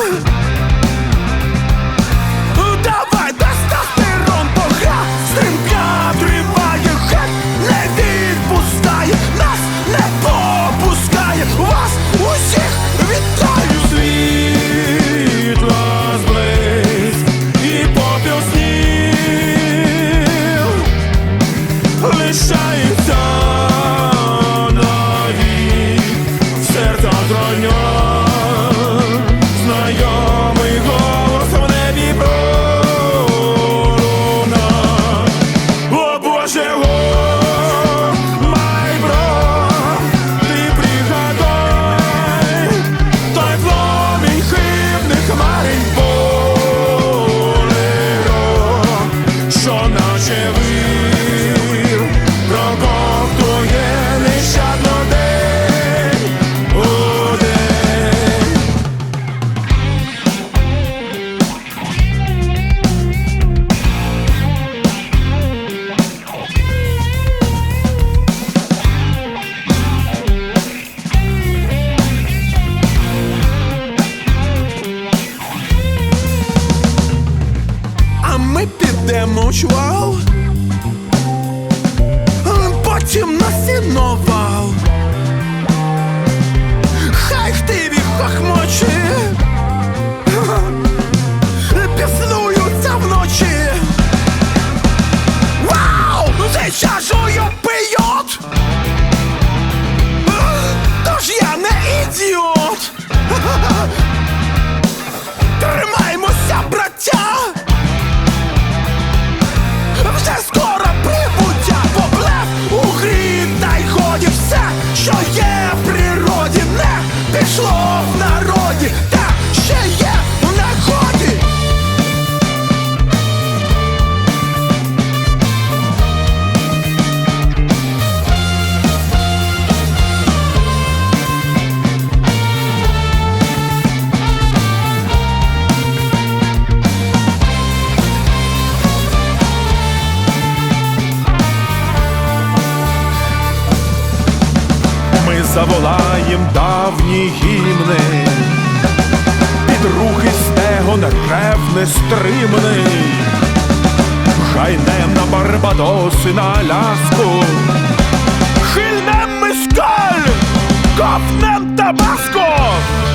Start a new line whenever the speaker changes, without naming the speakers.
Давай, тестостерон, погра, стрімка триває, хек не відпускає, нас не попускає, вас усіх вітаю. Світла зблизь і попіл снів лишається навік в серцях зранять, знайомий голос в небі пролунав. О Боже, о май бро, ти пригадай той пломінь хибних хмарень болеро, що наче вир проковтує нещадно день у день. А ми підемо у чвал, потім на сіновал. Хай хтиві хохмочі піснуються вночі. Вау! Сейчас жую пийот, тож я не ідіот. Тримаймося, браття, вже скоро прибуття, поблеф у грі, та й годі все, що є в природі, не пішло в народі, та ще є в нагоді. Ми заволаєм давні гімни, під рухи стегон рев нестримний, гайнем на Барбадос і на Аляску, хильнем мискаль, ковнем Табаско.